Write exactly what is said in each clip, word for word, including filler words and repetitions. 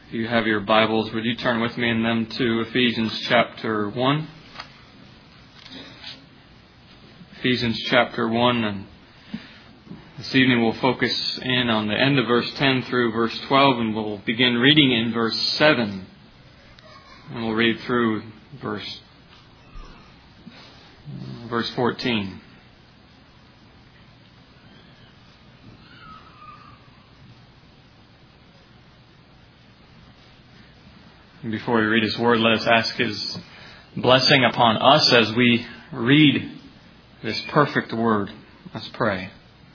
If you have your Bibles, would you turn with me in them to Ephesians chapter one? Ephesians chapter one, and this evening we'll focus in on the end of verse ten through verse twelve, and we'll begin reading in verse seven. And we'll read through verse, verse fourteen. Before we read His Word, let us ask His blessing upon us as we read this perfect Word. Let's pray.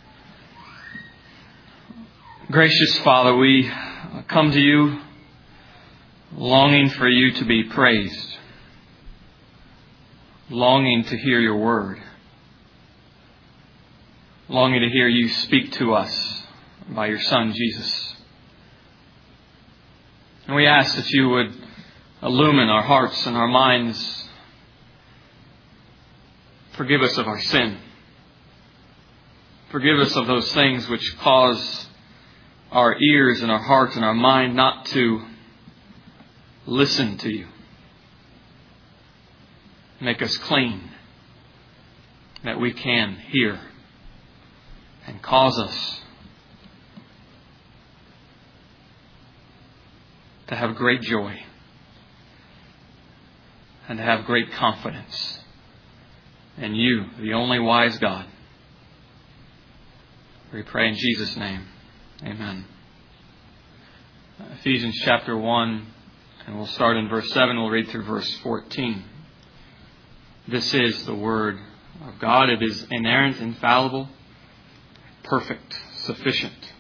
Gracious Father, we come to You longing for You to be praised, longing to hear Your Word, longing to hear You speak to us by Your Son, Jesus. And we ask that You would illumine our hearts and our minds. Forgive us of our sin. Forgive us of those things which cause our ears and our hearts and our mind not to listen to You. Make us clean, that we can hear, and cause us to have great joy and to have great confidence in You, the only wise God. We pray in Jesus' name. Amen. Ephesians chapter one, and we'll start in verse seven. We'll read through verse fourteen. This is the Word of God. It is inerrant, infallible, perfect, sufficient.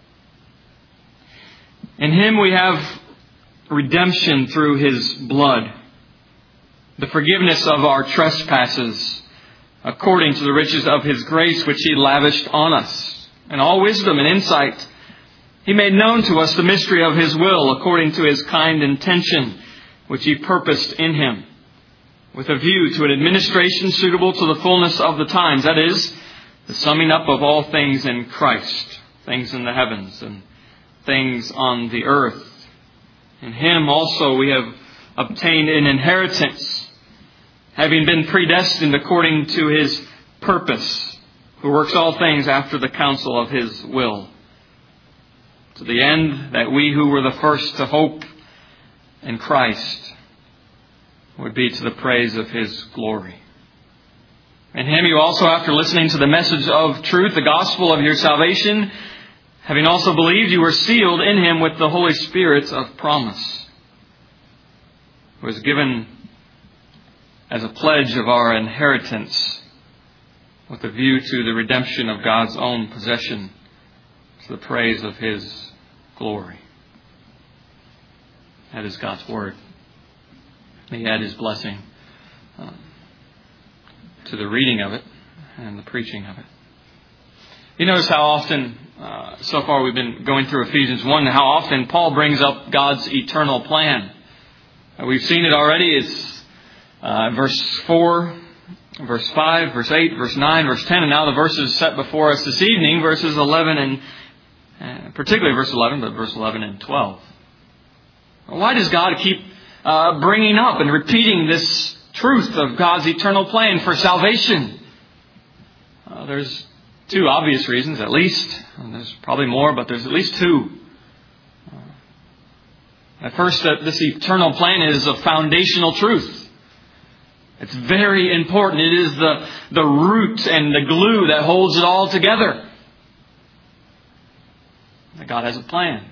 In Him we have redemption through His blood, the forgiveness of our trespasses, according to the riches of His grace which He lavished on us. In all wisdom and insight, He made known to us the mystery of His will, according to His kind intention, which He purposed in Him, with a view to an administration suitable to the fullness of the times, that is, the summing up of all things in Christ, things in the heavens and things on the earth. In Him also we have obtained an inheritance, having been predestined according to His purpose, who works all things after the counsel of His will, to the end that we who were the first to hope in Christ would be to the praise of His glory. In Him you also, after listening to the message of truth, the gospel of your salvation, having also believed, you were sealed in Him with the Holy Spirit of promise, who was given as a pledge of our inheritance, with a view to the redemption of God's own possession, to the praise of His glory. That is God's Word. May He add His blessing uh, to the reading of it and the preaching of it. You notice how often, uh, so far we've been going through Ephesians one, how often Paul brings up God's eternal plan. Uh, we've seen it already. It's uh, verse four, verse five, verse eight, verse nine, verse ten, and now the verses set before us this evening, verses eleven and, uh, particularly verse eleven, but verse eleven and twelve. Why does God keep uh, bringing up and repeating this truth of God's eternal plan for salvation? Uh, there's Two obvious reasons, at least. And there's probably more, but there's at least two. At first, that this eternal plan is a foundational truth. It's very important. It is the, the root and the glue that holds it all together. That God has a plan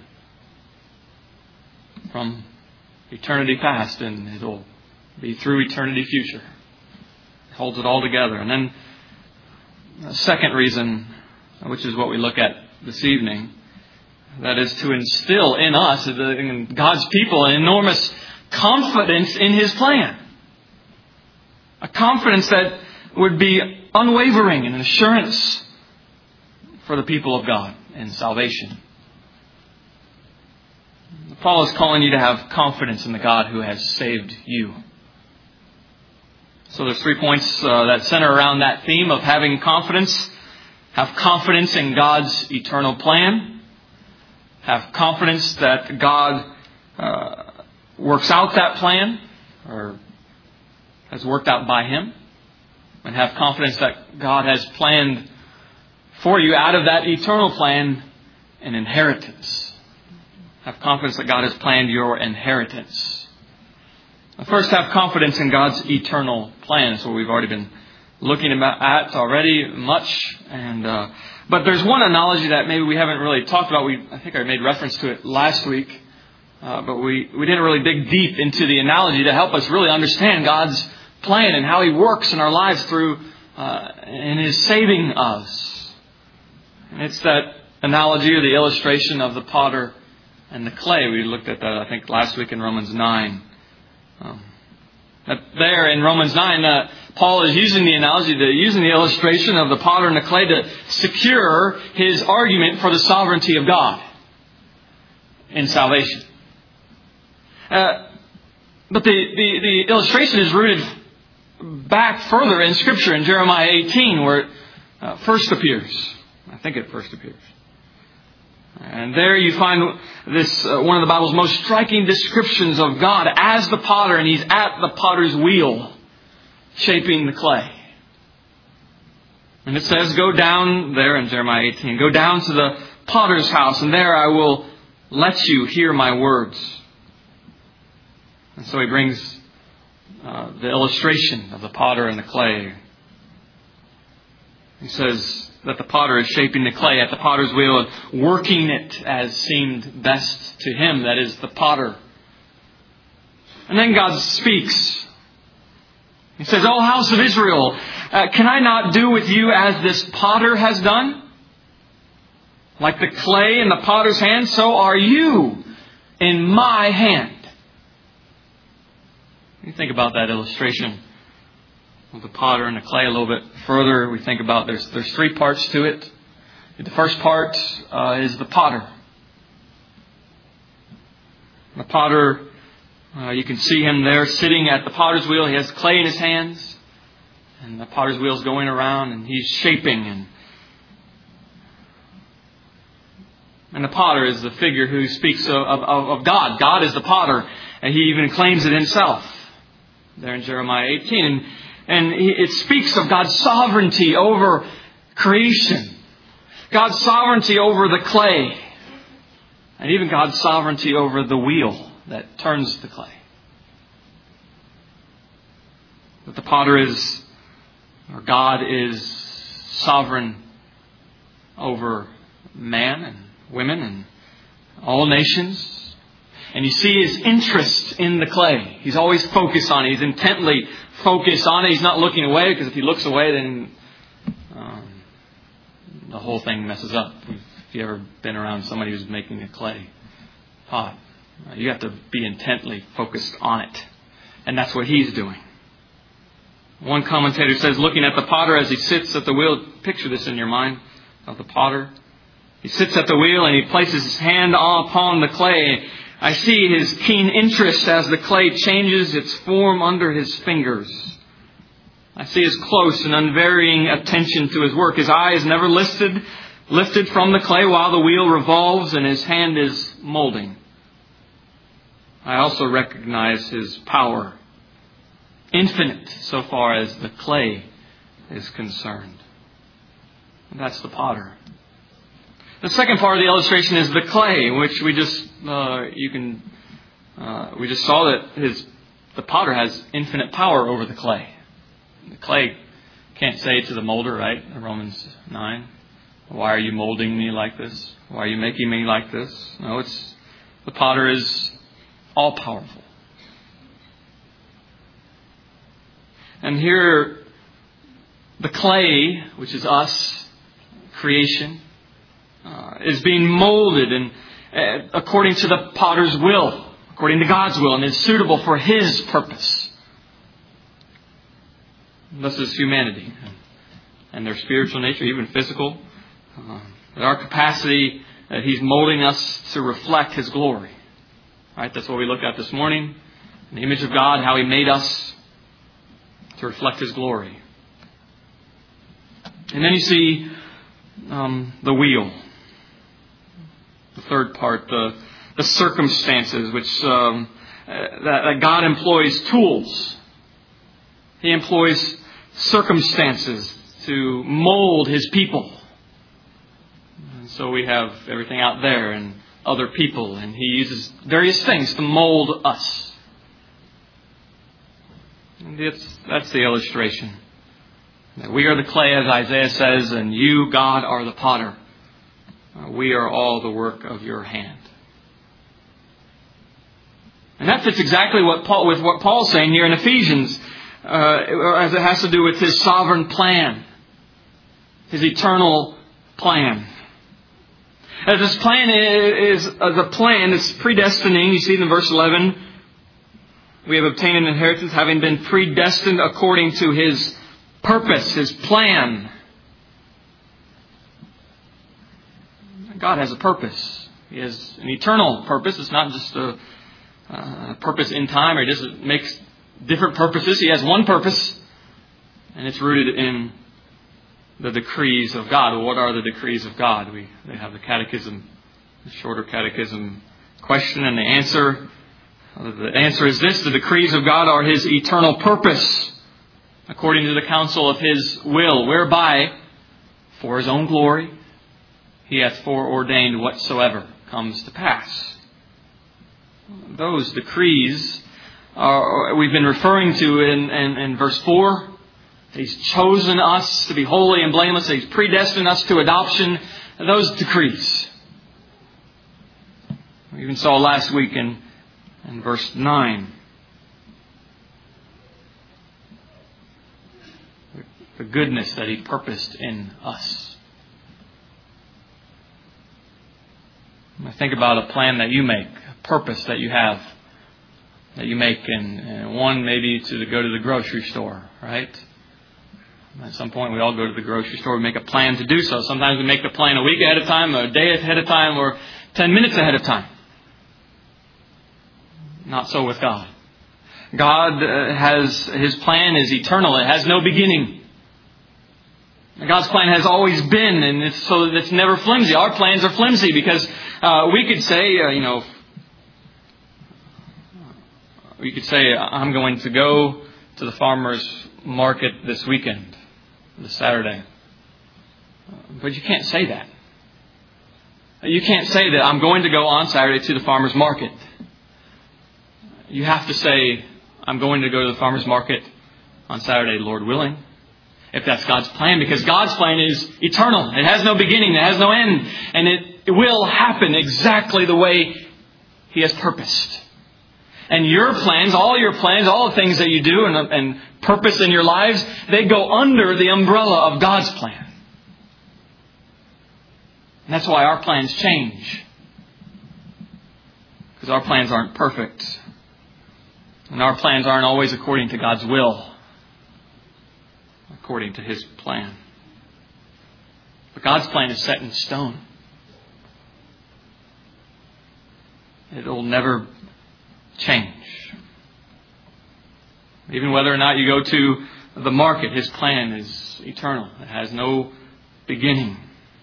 from eternity past, and it'll be through eternity future. It holds it all together. And then the second reason, which is what we look at this evening, that is to instill in us, in God's people, an enormous confidence in His plan. A confidence that would be unwavering and an assurance for the people of God in salvation. Paul is calling you to have confidence in the God who has saved you. So there's three points uh, that center around that theme of having confidence. Have confidence in God's eternal plan. Have confidence that God uh, works out that plan, or has worked out by Him, and have confidence that God has planned for you out of that eternal plan an inheritance. Have confidence that God has planned your inheritance. First, have confidence in God's eternal plan. That's what we've already been looking at already much. And uh, but there's one analogy that maybe we haven't really talked about. We I think I made reference to it last week, uh, but we, we didn't really dig deep into the analogy to help us really understand God's plan and how He works in our lives through uh, in His saving us. And it's that analogy or the illustration of the potter and the clay. We looked at that, I think, last week in Romans nine. Um, there in Romans nine, uh, Paul is using the analogy, the, using the illustration of the potter and the clay to secure his argument for the sovereignty of God in salvation. Uh, but the, the, the illustration is rooted back further in Scripture in Jeremiah eighteen, where it uh, first appears. I think it first appears. And there you find this uh, one of the Bible's most striking descriptions of God as the potter, and He's at the potter's wheel, shaping the clay. And it says, go down there in Jeremiah eighteen, go down to the potter's house, and there I will let you hear my words. And so he brings uh, the illustration of the potter and the clay. He says that the potter is shaping the clay at the potter's wheel and working it as seemed best to him, that is, the potter. And then God speaks. He says, O house of Israel, uh, can I not do with you as this potter has done? Like the clay in the potter's hand, so are you in my hand. You think about that illustration of the potter and the clay a little bit further. We think about there's there's three parts to it. The first part uh, is the potter. The potter, uh, you can see him there sitting at the potter's wheel. He has clay in his hands, and the potter's wheel is going around, and he's shaping. And and the potter is the figure who speaks of, of, of God. God is the potter, and he even claims it himself there in Jeremiah eighteen. And And it speaks of God's sovereignty over creation, God's sovereignty over the clay, and even God's sovereignty over the wheel that turns the clay. That the potter is, or God is sovereign over man and women and all nations. And you see His interest in the clay. He's always focused on it. He's intently focused on it. He's not looking away, because if He looks away, then um, the whole thing messes up. If you've ever been around somebody who's making a clay pot, you have to be intently focused on it. And that's what He's doing. One commentator says, looking at the potter as he sits at the wheel, picture this in your mind of the potter. He sits at the wheel and he places his hand upon the clay. I see his keen interest as the clay changes its form under his fingers. I see his close and unvarying attention to his work. His eye is never lifted, lifted from the clay while the wheel revolves and his hand is molding. I also recognize his power, infinite so far as the clay is concerned. And that's the potter. The second part of the illustration is the clay, which we just uh, you can uh, we just saw that his the potter has infinite power over the clay. The clay can't say to the molder, right? In Romans nine, why are you molding me like this? Why are you making me like this? No, it's the potter is all powerful. And here, the clay, which is us, creation, Uh, is being molded and uh, according to the potter's will, according to God's will, and is suitable for His purpose. Thus is humanity and their spiritual nature, even physical. Uh, our capacity that He's molding us to reflect His glory. Right? That's what we looked at this morning. In the image of God, how He made us to reflect His glory. And then you see um, the wheel. The third part, the, the circumstances, which um, that, that God employs tools. He employs circumstances to mold His people. And so we have everything out there and other people, and He uses various things to mold us. And it's, that's the illustration. That we are the clay, as Isaiah says, and you, God, are the potter. Uh, we are all the work of your hand. And that fits exactly what Paul, with what Paul's saying here in Ephesians, uh, as it has to do with His sovereign plan, His eternal plan. As this plan is, is the plan is predestining. You see it in verse eleven. We have obtained an inheritance, having been predestined according to His purpose, His plan. God has a purpose. He has an eternal purpose. It's not just a, a purpose in time, or He just makes different purposes. He has one purpose, and it's rooted in the decrees of God. Well, what are the decrees of God? We they have the catechism, the shorter catechism question, and the answer. The answer is this: the decrees of God are His eternal purpose, according to the counsel of His will, whereby, for His own glory, He hath foreordained whatsoever comes to pass. Those decrees are, we've been referring to in, in, in verse four. He's chosen us to be holy and blameless. He's predestined us to adoption. Those decrees. We even saw last week in, in verse nine. The goodness that He purposed in us. I think about a plan that you make, a purpose that you have, that you make, and, and one maybe to go to the grocery store, right? At some point we all go to the grocery store, we make a plan to do so. Sometimes we make the plan a week ahead of time, a day ahead of time, or ten minutes ahead of time. Not so with God. God has, His plan is eternal. It has no beginning. God's plan has always been, and it's so that it's never flimsy. Our plans are flimsy because uh, we could say, uh, you know, we could say, I'm going to go to the farmer's market this weekend, this Saturday. But you can't say that. You can't say that I'm going to go on Saturday to the farmer's market. You have to say, I'm going to go to the farmer's market on Saturday, Lord willing. If that's God's plan, because God's plan is eternal. It has no beginning. It has no end. And it, it will happen exactly the way He has purposed. And your plans, all your plans, all the things that you do and, and purpose in your lives, they go under the umbrella of God's plan. And that's why our plans change. Because our plans aren't perfect. And our plans aren't always according to God's will. According to His plan. But God's plan is set in stone. It will never change. Even whether or not you go to the market, His plan is eternal. It has no beginning.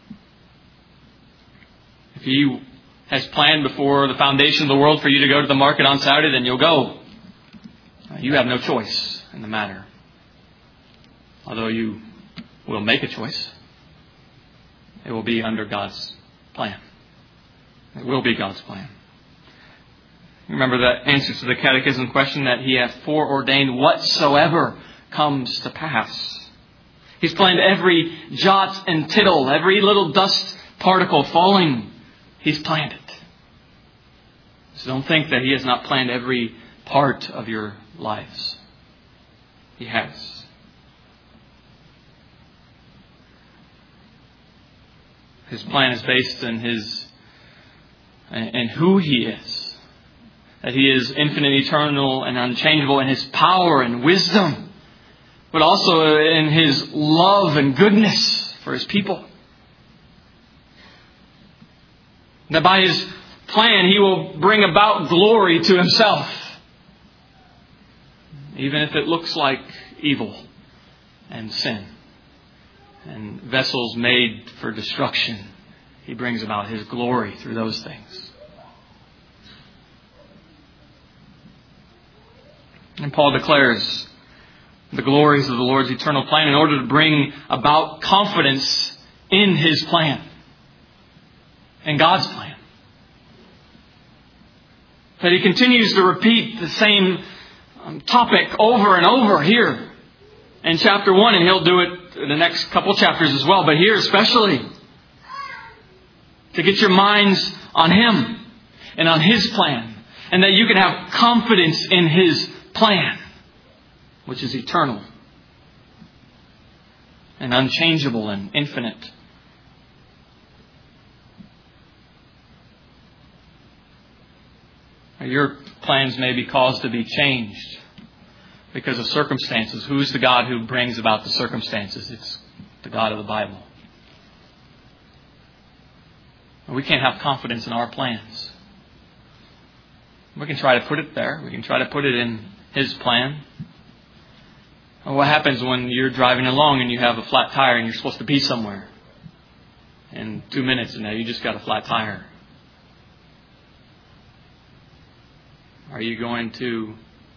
If He has planned before the foundation of the world for you to go to the market on Saturday, then you'll go. You have no choice in the matter. Although you will make a choice, it will be under God's plan. It will be God's plan. Remember that answer to the catechism question, that He hath foreordained whatsoever comes to pass. He's planned every jot and tittle, every little dust particle falling. He's planned it. So don't think that He has not planned every part of your lives. He has. His plan is based in His, in who He is. That He is infinite, eternal, and unchangeable in His power and wisdom. But also in His love and goodness for His people. That by His plan He will bring about glory to Himself. Even if it looks like evil and sin. And vessels made for destruction. He brings about His glory through those things. And Paul declares the glories of the Lord's eternal plan in order to bring about confidence in His plan, in God's plan. That he continues to repeat the same um, topic over and over here in chapter one, and he'll do it in the next couple chapters as well, but here especially, to get your minds on Him and on His plan, and that you can have confidence in His plan, which is eternal and unchangeable and infinite. Your plans may be caused to be changed because of circumstances. Who's the God who brings about the circumstances? It's the God of the Bible. We can't have confidence in our plans. We can try to put it there. We can try to put it in His plan. What happens when you're driving along and you have a flat tire and you're supposed to be somewhere in two minutes and now you just got a flat tire? Are you going to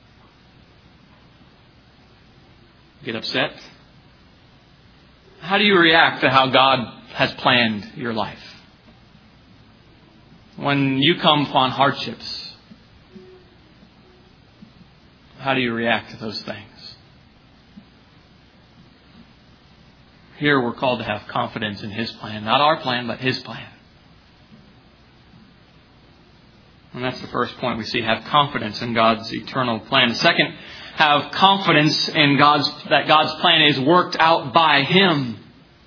get upset? How do you react to how God has planned your life? When you come upon hardships, how do you react to those things? Here we're called to have confidence in His plan. Not our plan, but His plan. And that's the first point we see. Have confidence in God's eternal plan. The second, have confidence in God's that God's plan is worked out by Him.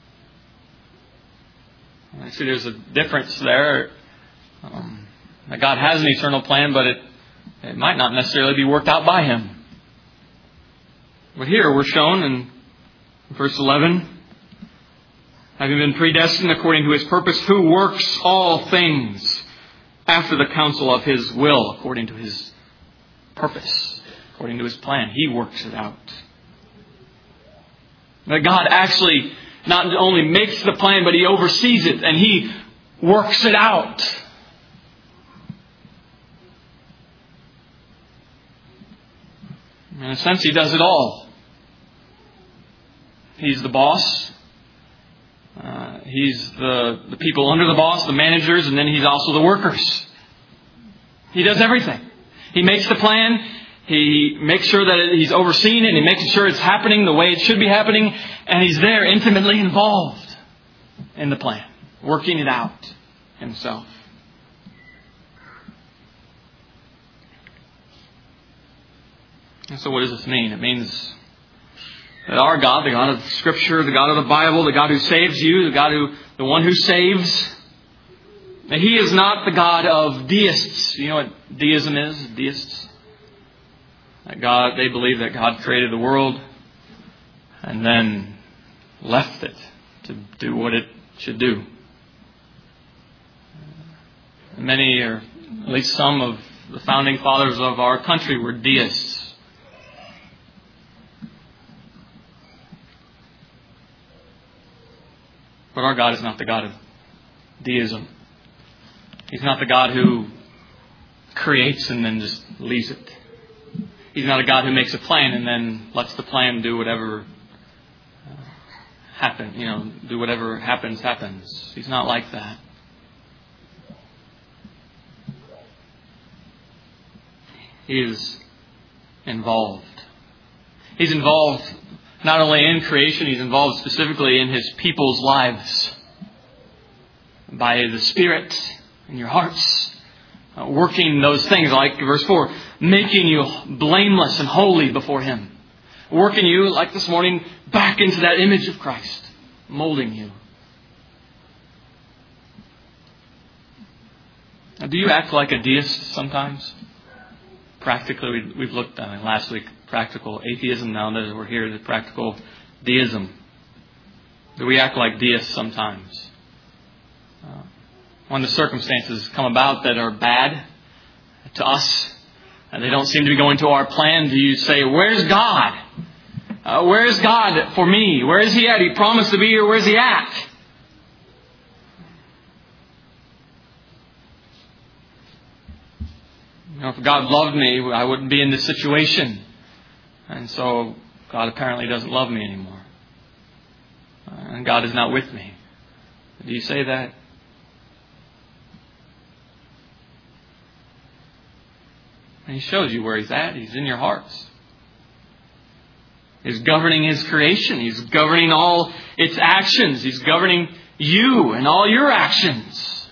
I see there's a difference there. Um, that God has an eternal plan, but it, it might not necessarily be worked out by Him. But here we're shown in verse eleven, having been predestined according to His purpose, who works all things after the counsel of His will, according to His purpose, according to His plan. He works it out. That God actually not only makes the plan, but He oversees it and He works it out. In a sense, He does it all. He's the boss. Uh, he's the, the people under the boss, the managers, and then He's also the workers. He does everything. He makes the plan. He makes sure that He's overseeing it. And He makes sure it's happening the way it should be happening. And He's there intimately involved in the plan, working it out Himself. And so what does this mean? It means that our God, the God of Scripture, the God of the Bible, the God who saves you, the God who, the one who saves, that He is not the God of deists. You know what deism is? Deists. That God, they believe that God created the world and then left it to do what it should do. Many, or at least some of the founding fathers of our country were deists. But our God is not the God of deism. He's not the God who creates and then just leaves it. He's not a God who makes a plan and then lets the plan do whatever uh, happen, you know, do whatever happens, happens. He's not like that. He is involved. He's involved not only in creation, He's involved specifically in His people's lives. By the Spirit in your hearts. Uh, working those things like verse four. Making you blameless and holy before Him. Working you, like this morning, back into that image of Christ. Molding you. Now, do you act like a deist sometimes? Practically, we've looked at it last week. Practical atheism. Now that we're here, the practical deism. Do we act like deists sometimes? Uh, when the circumstances come about that are bad to us, and they don't seem to be going to our plan, do you say, "Where's God? Uh, where's God for me? Where is He at? He promised to be here. Where's He at?" You know, if God loved me, I wouldn't be in this situation. And so God apparently doesn't love me anymore. And God is not with me. Do you say that? And He shows you where He's at. He's in your hearts. He's governing His creation. He's governing all its actions. He's governing you and all your actions.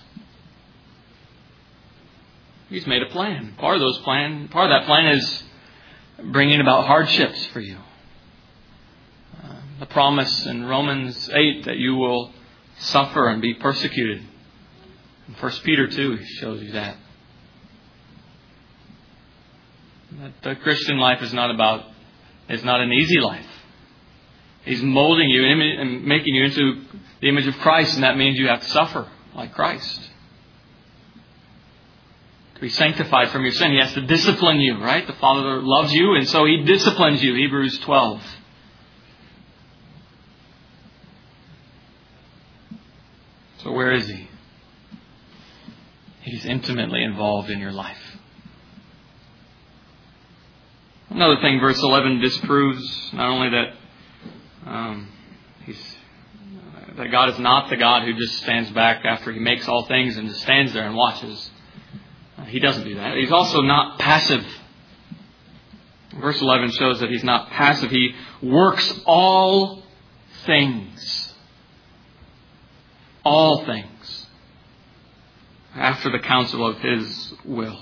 He's made a plan. Part of those plan, part of that plan is bringing about hardships for you. Uh, the promise in Romans eight that you will suffer and be persecuted. In First Peter two shows you that. That the Christian life is not about, it's not an easy life. He's molding you and making you into the image of Christ, and that means you have to suffer like Christ. To be sanctified from your sin, He has to discipline you, right? The Father loves you, and so He disciplines you. Hebrews twelve. So where is He? He's intimately involved in your life. Another thing verse eleven disproves, not only that um, he's, that God is not the God who just stands back after He makes all things and just stands there and watches. Uh, he doesn't do that. He's also not passive. Verse eleven shows that He's not passive. He works all things. All things. After the counsel of His will.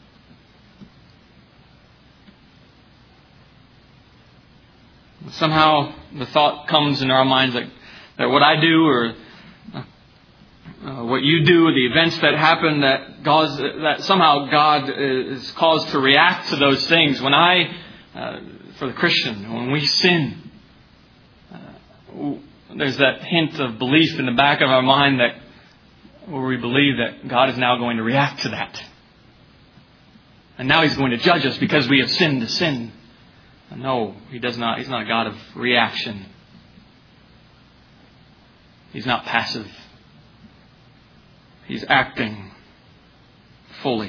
Somehow the thought comes in our minds that, that what I do or uh, uh, what you do, the events that happen, that God, that somehow God is caused to react to those things. When I, uh, for the Christian, when we sin, uh, there's that hint of belief in the back of our mind that where we believe that God is now going to react to that. And now He's going to judge us because we have sinned to sin. No, He does not. He's not a God of reaction. He's not passive. He's acting fully.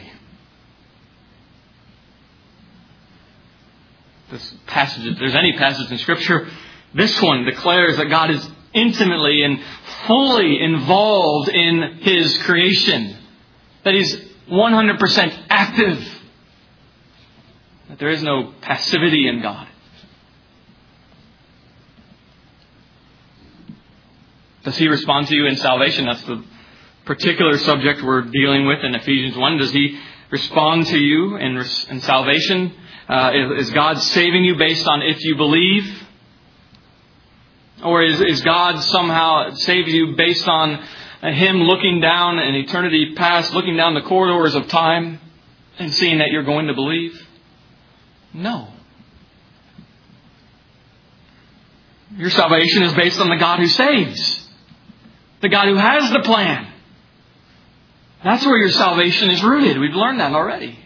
This passage, if there's any passage in Scripture, this one declares that God is intimately and fully involved in His creation. That He's one hundred percent active. That there is no passivity in God. Does He respond to you in salvation? That's the particular subject we're dealing with in Ephesians one. Does He respond to you in, in salvation? Uh, is, is God saving you based on if you believe? Or is, is God somehow saving you based on Him looking down in eternity past, looking down the corridors of time and seeing that you're going to believe? No. Your salvation is based on the God who saves. The God who has the plan. That's where your salvation is rooted. We've learned that already.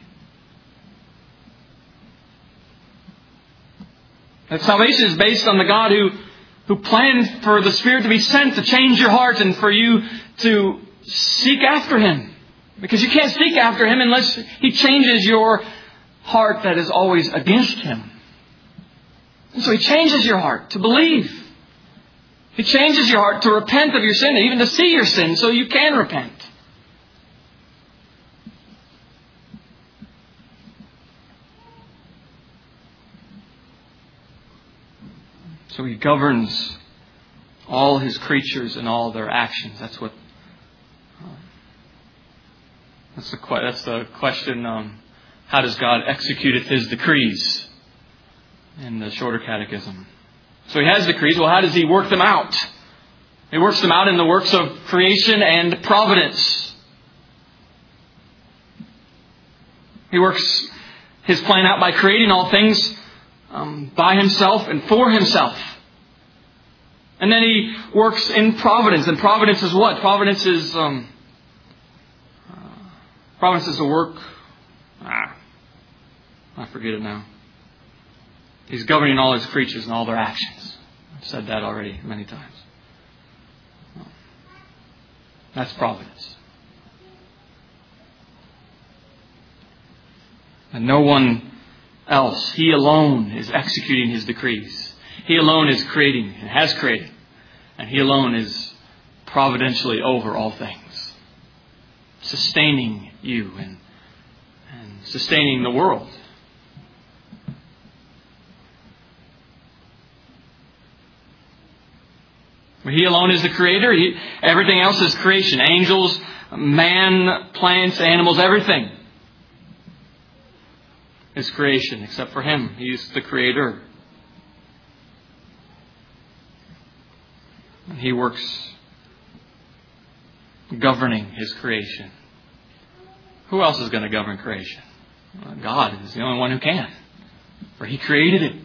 That salvation is based on the God who, who planned for the Spirit to be sent to change your heart and for you to seek after Him. Because you can't seek after Him unless He changes your heart that is always against Him. And so He changes your heart to believe. He changes your heart to repent of your sin and even to see your sin so you can repent. So He governs all His creatures and all their actions. That's what. Uh, that's the that's the question. Um, how does God execute His decrees? In the Shorter Catechism. So He has decrees. Well, how does He work them out? He works them out in the works of creation and providence. He works His plan out by creating all things um, by Himself and for Himself. And then He works in providence. And providence is what? Providence is um, uh, providence is a work. Ah, I forget it now. He's governing all His creatures and all their actions. I've said that already many times. That's providence. And no one else. He alone is executing His decrees. He alone is creating and has created. And He alone is providentially over all things, sustaining you and, and sustaining the world. He alone is the creator. He, everything else is creation. Angels, man, plants, animals, everything is creation except for Him. He's the creator. And He works governing His creation. Who else is going to govern creation? Well, God is the only one who can, for He created it.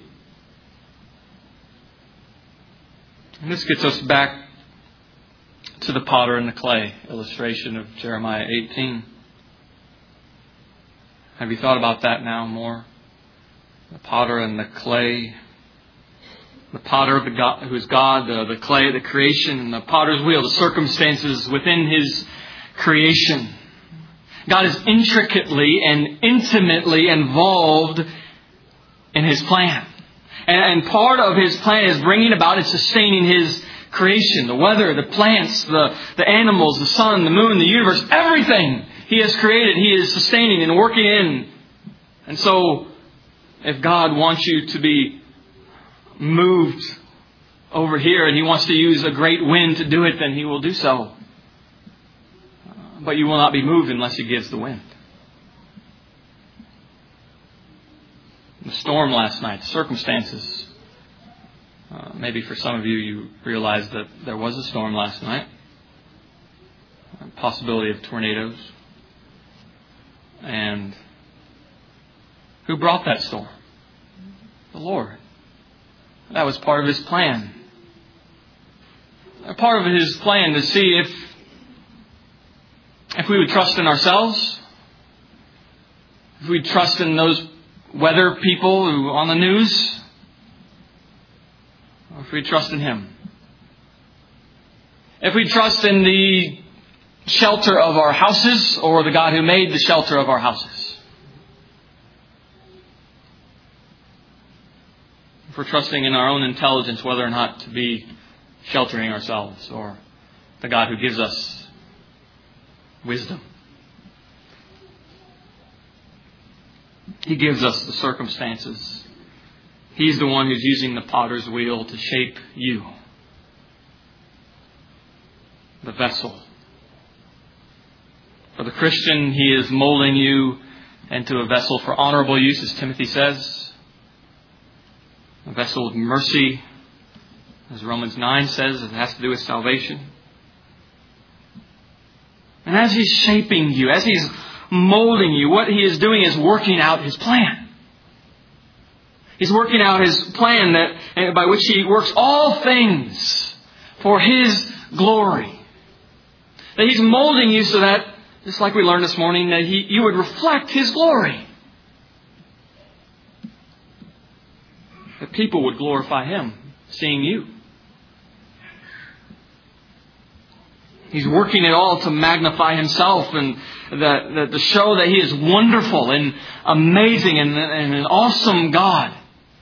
And this gets us back to the potter and the clay illustration of Jeremiah eighteen. Have you thought about that now more? The potter and the clay. The potter, the God, who is God, the, the clay, the creation, and the potter's wheel, the circumstances within His creation. God is intricately and intimately involved in His plan. And part of His plan is bringing about and sustaining His creation. The weather, the plants, the, the animals, the sun, the moon, the universe, everything He has created, He is sustaining and working in. And so, if God wants you to be moved over here and He wants to use a great wind to do it, then He will do so. But you will not be moved unless He gives the wind. The storm last night, circumstances. Uh, maybe for some of you, you realized that there was a storm last night. A possibility of tornadoes. And who brought that storm? The Lord. That was part of His plan. A part of His plan to see if, if we would trust in ourselves. If we'd trust in those weather people who on the news, or if we trust in Him. If we trust in the shelter of our houses or the God who made the shelter of our houses. If we're trusting in our own intelligence whether or not to be sheltering ourselves, or the God who gives us wisdom. He gives us the circumstances. He's the one who's using the potter's wheel to shape you. The vessel. For the Christian, He is molding you into a vessel for honorable use, as Timothy says. A vessel of mercy, as Romans nine says, it has to do with salvation. And as He's shaping you, as He's molding you, what He is doing is working out His plan. He's working out His plan that by which He works all things for His glory. That He's molding you so that, just like we learned this morning, that he, you would reflect His glory. That people would glorify Him, seeing you. He's working it all to magnify Himself and that, that to show that He is wonderful and amazing and, and an awesome God.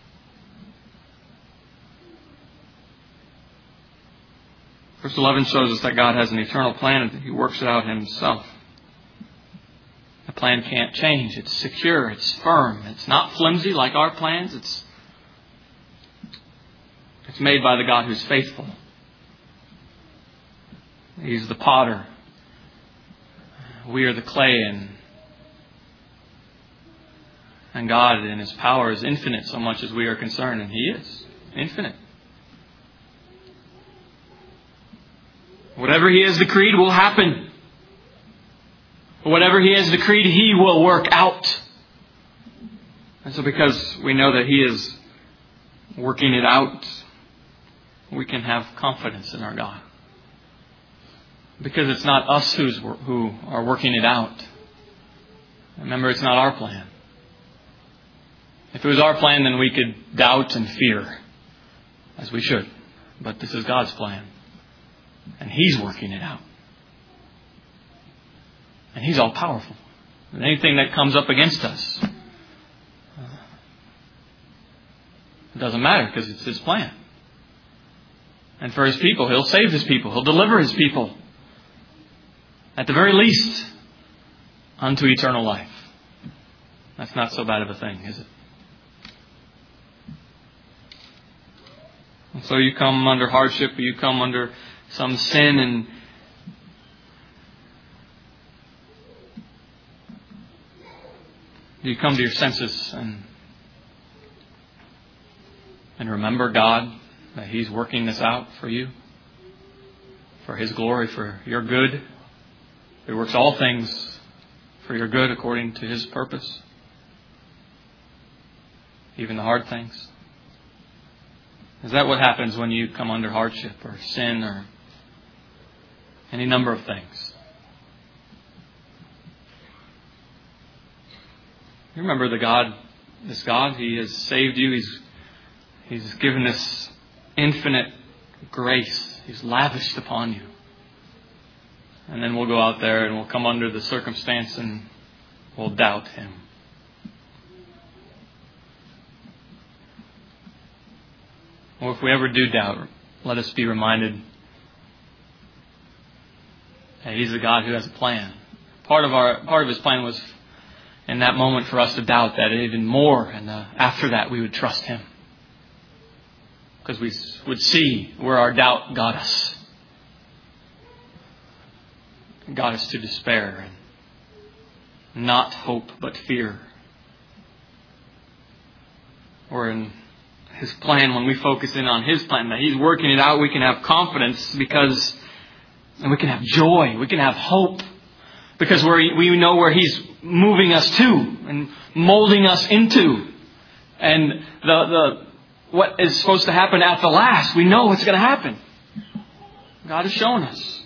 Verse eleven shows us that God has an eternal plan and that He works it out Himself. The plan can't change. It's secure. It's firm. It's not flimsy like our plans. It's, it's made by the God who's faithful. He's the potter. We are the clay, and and God in His power is infinite so much as we are concerned, and He is infinite. Whatever He has decreed will happen. Whatever He has decreed, He will work out. And so because we know that He is working it out, we can have confidence in our God. Because it's not us who's, who are working it out. Remember, it's not our plan. If it was our plan, then we could doubt and fear, as we should. But this is God's plan. And He's working it out. And He's all powerful. And anything that comes up against us, doesn't matter because it's His plan. And for His people, He'll save His people. He'll deliver His people. At the very least, unto eternal life. That's not so bad of a thing, is it? And so you come under hardship, you come under some sin, and you come to your senses and and remember God, that He's working this out for you, for His glory, for your good. He works all things for your good according to His purpose, even the hard things. Is that what happens when you come under hardship or sin or any number of things? You remember the God, this God, He has saved you. He's, He's given this infinite grace. He's lavished upon you. And then we'll go out there and we'll come under the circumstance and we'll doubt Him. Well, if we ever do doubt, let us be reminded that He's a God who has a plan. Part of our part of His plan was in that moment for us to doubt that even more, and uh, after that we would trust Him. Because we would see where our doubt got us. It got us to despair and not hope but fear. Or in His plan, when we focus in on His plan, that He's working it out, we can have confidence because, and we can have joy, we can have hope. Because we're, we know where He's moving us to and molding us into. And the, the what is supposed to happen at the last, we know what's going to happen. God has shown us.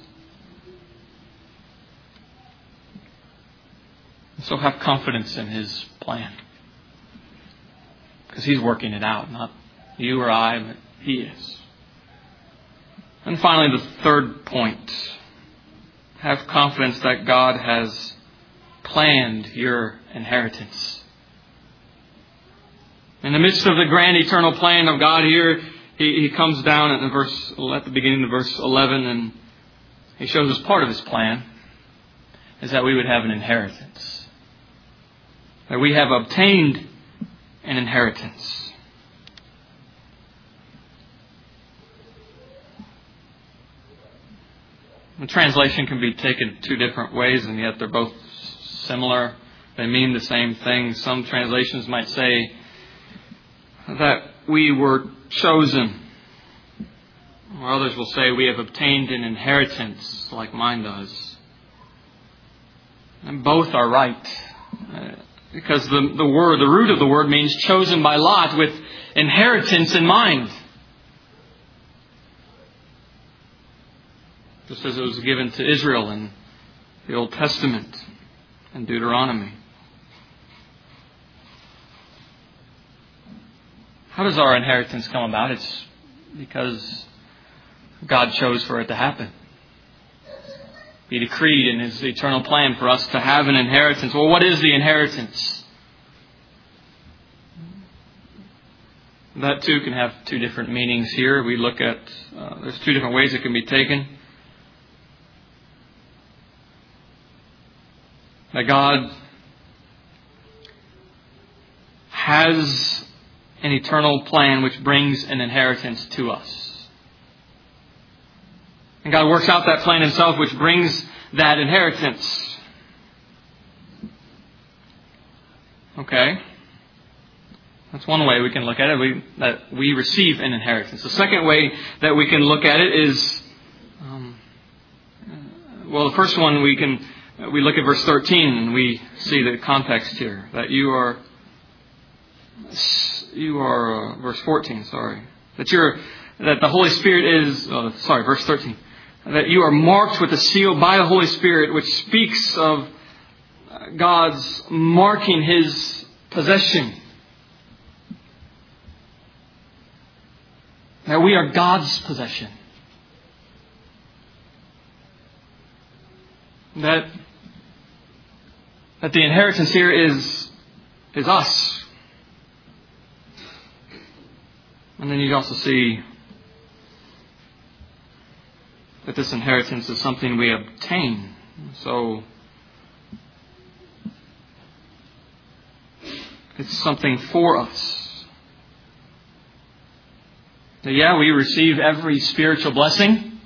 So have confidence in His plan. Because He's working it out, not you or I, but He is. And finally, the third point. Have confidence that God has planned your inheritance. In the midst of the grand eternal plan of God here, He, he comes down at the verse at the beginning of verse eleven, and He shows us part of His plan is that we would have an inheritance. That we have obtained an inheritance. The translation can be taken two different ways, and yet they're both similar. They mean the same thing. Some translations might say that we were chosen, or others will say we have obtained an inheritance, like mine does. And both are right, uh, because the the word, the root of the word means chosen by lot, with inheritance in mind. Just as it was given to Israel in the Old Testament and Deuteronomy. How does our inheritance come about? It's because God chose for it to happen. He decreed in His eternal plan for us to have an inheritance. Well, what is the inheritance? That too can have two different meanings here. We look at, uh, there's two different ways it can be taken. That God has an eternal plan which brings an inheritance to us. And God works out that plan Himself which brings that inheritance. Okay? That's one way we can look at it, we, that we receive an inheritance. The second way that we can look at it is, um, well, the first one we can, we look at verse thirteen and we see the context here, that you are, you are, uh, verse fourteen, sorry, that you're, that the Holy Spirit is, uh, sorry, verse thirteen, that you are marked with a seal by the Holy Spirit, which speaks of God's marking His possession. That we are God's possession. That, that the inheritance here is, is us. And then you also see that this inheritance is something we obtain. So it's something for us. So yeah, we receive every spiritual blessing.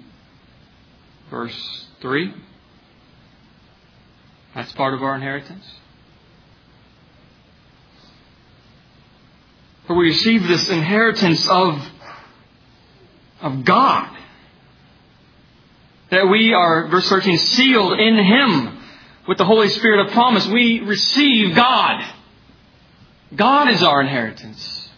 Verse three. That's part of our inheritance. For we receive this inheritance of, of God. That we are, verse thirteen, sealed in Him with the Holy Spirit of promise. We receive God. God is our inheritance.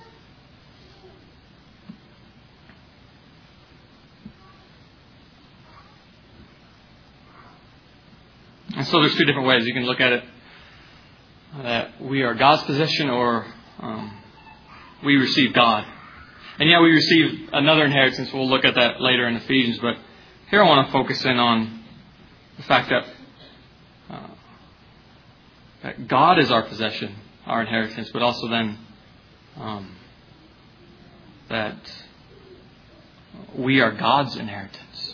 And so there's two different ways you can look at it. That we are God's possession, or um, we receive God. And yeah, we receive another inheritance. We'll look at that later in Ephesians. But here I want to focus in on the fact that, uh, that God is our possession, our inheritance, but also then um, that we are God's inheritance.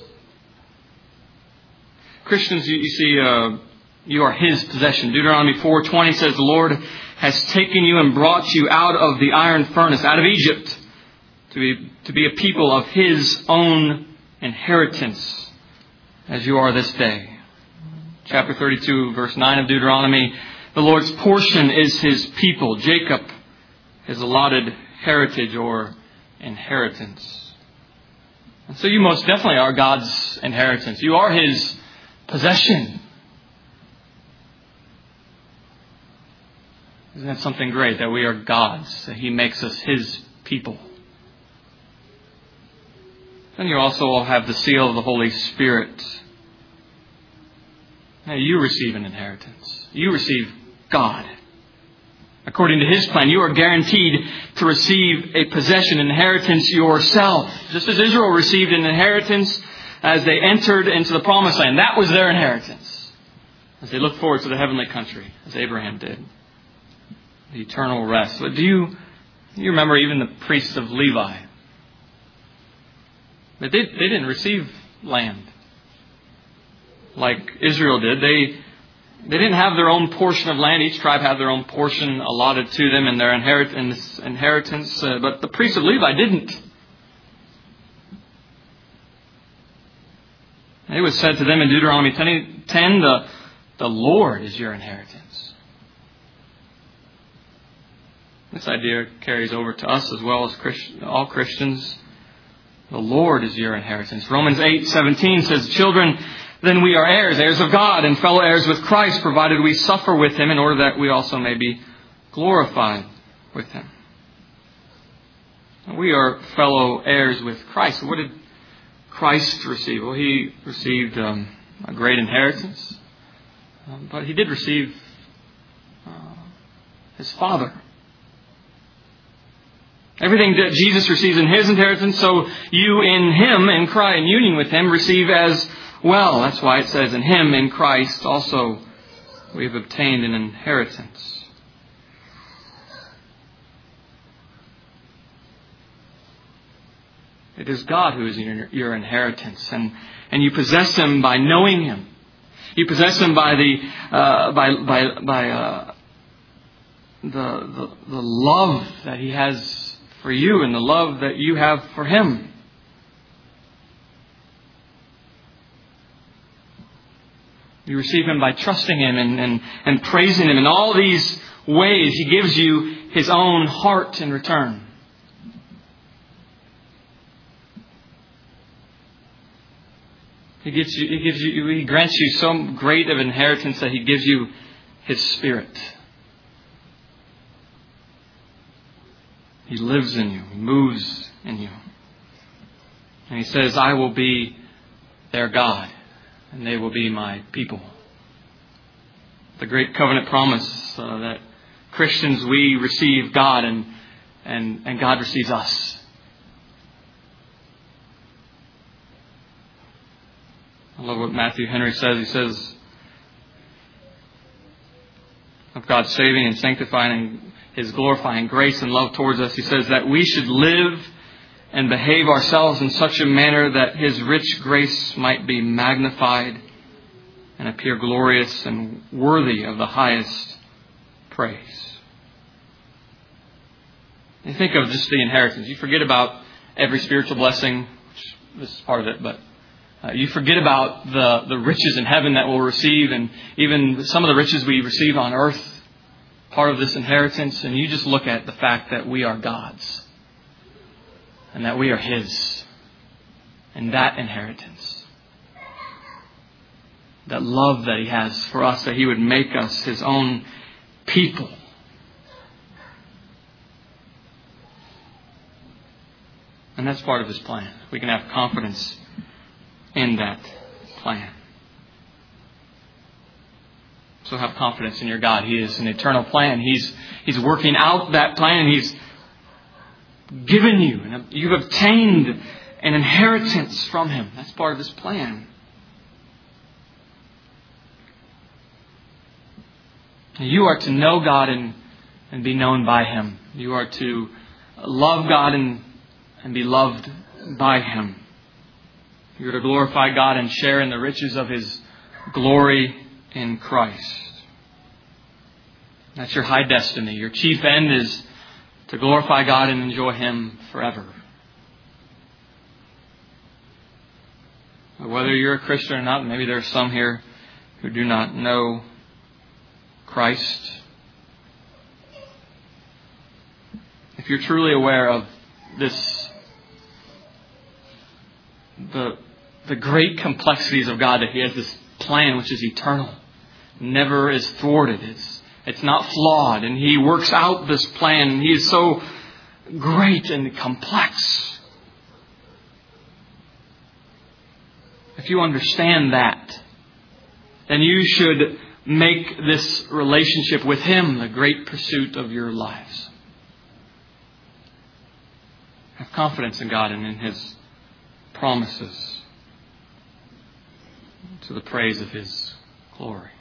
Christians, you, you see, uh, you are His possession. Deuteronomy four twenty says, the Lord has taken you and brought you out of the iron furnace, out of Egypt, to be, to be a people of His own inheritance, as you are this day. Chapter thirty-two, verse nine of Deuteronomy, the Lord's portion is His people, Jacob, His allotted heritage or inheritance. And so you most definitely are God's inheritance. You are His possession. Isn't that something great, that we are God's, that He makes us His people? Then you also will have the seal of the Holy Spirit. Now you receive an inheritance. You receive God. According to His plan, you are guaranteed to receive a possession, inheritance yourself. Just as Israel received an inheritance as they entered into the promised land. That was their inheritance. As they looked forward to the heavenly country, as Abraham did. The eternal rest. But do you, do you remember even the priests of Levi? They, they didn't receive land like Israel did. They, they didn't have their own portion of land. Each tribe had their own portion allotted to them in their inheritance. inheritance uh, but the priests of Levi didn't. It was said to them in Deuteronomy ten, the, the Lord is your inheritance. This idea carries over to us as well as Christ, all Christians. The Lord is your inheritance. Romans eight seventeen says, children, then we are heirs, heirs of God, and fellow heirs with Christ, provided we suffer with Him in order that we also may be glorified with Him. We are fellow heirs with Christ. What did Christ receive? Well, He received um, a great inheritance, um, but He did receive uh, His Father. Everything that Jesus receives in His inheritance, so you in Him, in Christ, in union with Him, receive as well. That's why it says, in Him, in Christ, also we have obtained an inheritance. It is God who is your, your inheritance, and, and you possess Him by knowing Him. You possess Him by the uh, by by by uh, the, the the love that He has for you, and the love that you have for Him. You receive Him by trusting Him and, and, and praising Him. In all these ways, He gives you His own heart in return. He gives you, He gives you, He grants you so great of inheritance that He gives you His Spirit. He lives in you. He moves in you. And He says, I will be their God, and they will be my people. The great covenant promise uh, that Christians, we receive God, and, and, and God receives us. I love what Matthew Henry says. He says of God saving and sanctifying His glorifying grace and love towards us. He says that we should live and behave ourselves in such a manner that His rich grace might be magnified and appear glorious and worthy of the highest praise. You think of just the inheritance. You forget about every spiritual blessing, which this is part of it, but uh, you forget about the, the riches in heaven that we'll receive, and even some of the riches we receive on earth, part of this inheritance, and you just look at the fact that we are God's and that we are His, and that inheritance, that love that He has for us, that He would make us His own people. And that's part of His plan. We can have confidence in that plan. So have confidence in your God. He is an eternal plan. He's He's working out that plan. He's given you, and you've obtained an inheritance from Him. That's part of His plan. You are to know God and, and be known by Him. You are to love God and, and be loved by Him. You are to glorify God and share in the riches of His glory in Christ. That's your high destiny. Your chief end is to glorify God and enjoy Him forever. Whether you're a Christian or not, maybe there are some here who do not know Christ. If you're truly aware of this, the, the great complexities of God, that He has this plan which is eternal, never is thwarted. It's, it's not flawed, and He works out this plan, and He is so great and complex. If you understand that, then you should make this relationship with Him the great pursuit of your lives. Have confidence in God and in His promises to the praise of His glory.